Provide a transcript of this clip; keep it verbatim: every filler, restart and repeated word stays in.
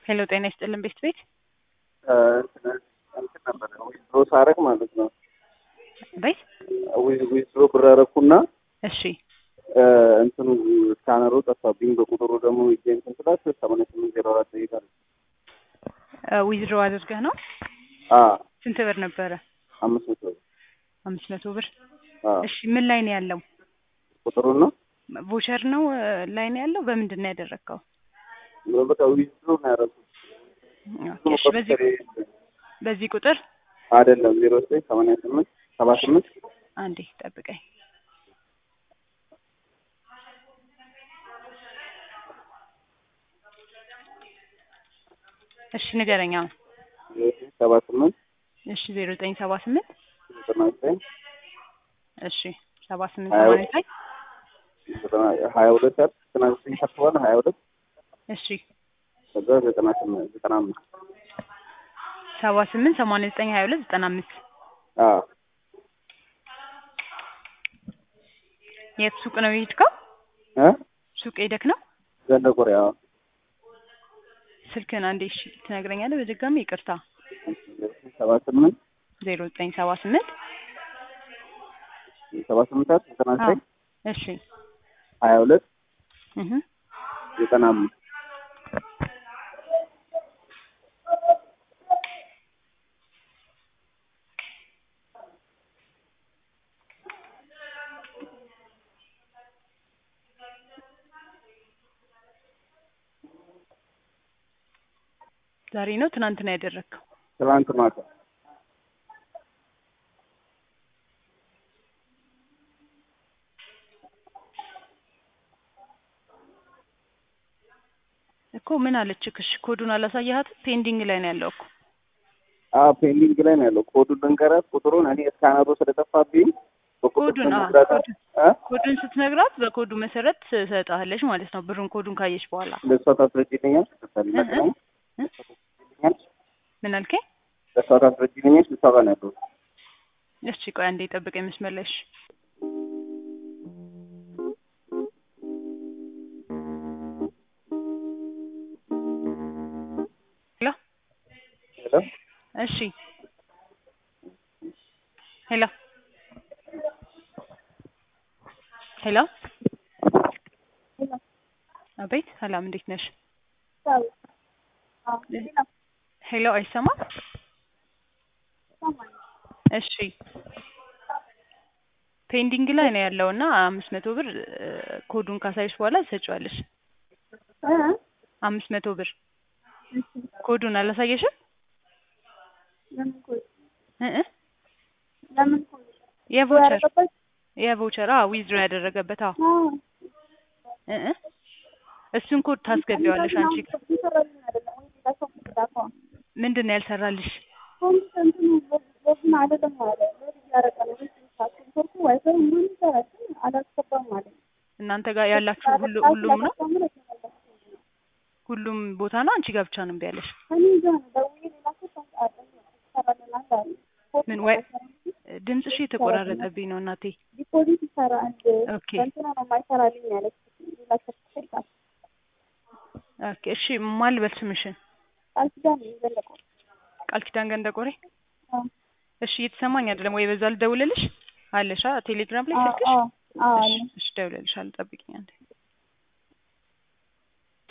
ሄሎ ጤና ይስጥልን ቤት ቤት እንትን ነበር ዊዝድሮ ሳረግ ማለት ነው። ቤት ዊዝድሮ ብር አደረኩና እሺ እንትኑ ስካነሩ ጠፋብኝ። በቁጥሩ ደግሞ ይገኝ እንትላት ሰማንያ ስምንት ዜሮ አራት ይላል። ዊዝድሮ አድርገህ ነው? አዎ። ስንት ብር ነበረ? አምስት መቶ ብር። አምስት መቶ ብር። አዎ። እሺ ምን ላይ ነው ያለው? ቁጥሩ ነው ቮቸር ነው ላይ ነው ያለው? በምንድን ነው ያደረከው? በቃ ዊዝድሮ ነው ያደረኩት። እሺ በዚህ በዚህ ቁጥር አይደለም ዜሮ ዘጠኝ ሰማንያ ስምንት ሰባ ስምንት አንዴ ጠብቀኝ። እሺ ንገረኛ። ሰባ ስምንት እሺ ዜሮ ዘጠኝ ሰባ ስምንት ዘጠና ዘጠኝ እሺ ሰባ ስምንት ሰማንያ ዘጠኝ ሀያ ሁለት ዘጠና ዘጠኝ ከፍተዋል ሀያ ሁለት እሺ ከዛ ዘጠና ስምንት ዘጠና አምስት ሰባ ስምንት ሰማንያ ዘጠኝ ሀያ ሁለት ዘጠና አምስት አዎ። የት ሱቅ ነው የሄድከው? እ ሱቅ ሄደክ ነው? ገንደቆሬ። አዎ። ስልክህን አንዴ እሺ ትነግረኛለህ በድጋሚ? ይቅርታ። ሰባ ስምንት ዜሮ ዘጠኝ ሰባ ስምንት ሰባ ስምንት ዘጠና ዘጠኝ እሺ ሀያ ሁለት እህ ዘጠና አምስት ዛሬ ነው ትናንት ነው ያደረከው? ትናንት ማታ። እኮ ምን አለችክ? እሺ ኮዱን አላሳየሃት? ፔንዲንግ ላይ ነው ያለው እኮ። አዎ ፔንዲንግ ላይ ነው ያለው። ኮዱን ልንገራት ቁጥሩን እኔ ስካነሩ ስለጠፋብኝ ኮዱን ኮዱን ስትነግራት በኮዱ መሰረት ትሰጣለች ማለት ነው። ብሩን ኮዱን ካየሽ በኋላ ለሷ ታስረጅልኛል ተፈልጋለሁ። ምን አልከኝ? ለሷ ታስረጅልኛል ልታባ ነው ያለው። እሺ ቆይ አንዴ ጠብቀኝ መስመር ላይ። እሺ ሄሎ ሄሎ እሺ ሄሎ ሄሎ አቤት ሰላም እንዴት ነሽ? ሄሎ አይሰማም? እሺ ፔንዲንግ ላይ ነው ያለውና አምስት መቶ ብር ኮዱን ካሳይሽ በኋላ ትሰጪዋለሽ። እ አምስት መቶ ብር ኮዱን አላሳየሽም? ለምን ኮድ እ ለምን ኮድ የቮቸር የቮቸር አዎ ዊዝድሮ ያደረገበት አዎ እ እሱን ኮድ ታስገቢዋለሽ አንቺ። ምንድን ነው ያልሰራልሽ? እናንተ ጋር ያላችሁ ሁሉ ሁሉም ነው ሁሉም ቦታ ነው? አንቺ ጋር ብቻ ነው እምቢ ያለሽ? ምን ወይ ድምፅሽ የተቆራረጠብኝ ነው እናቴ። ዲፖዚት ይሰራ አንድ ኦኬ እንትና ነው የማይሰራልኝ ያለች ኦኬ እሺ ማን ልበል ስምሽን? ቃል ኪዳን ገንደቆሬ። ቃል ኪዳን ገንደቆሬ። እሺ እየተሰማኝ አይደለም ወይ በዛ ልደውልልሽ? አለሻ ቴሌግራም ላይ ስልክሽ? አዎ አዎ እሺ ደውልልሻለሁ ጠብቂኝ አንዴ።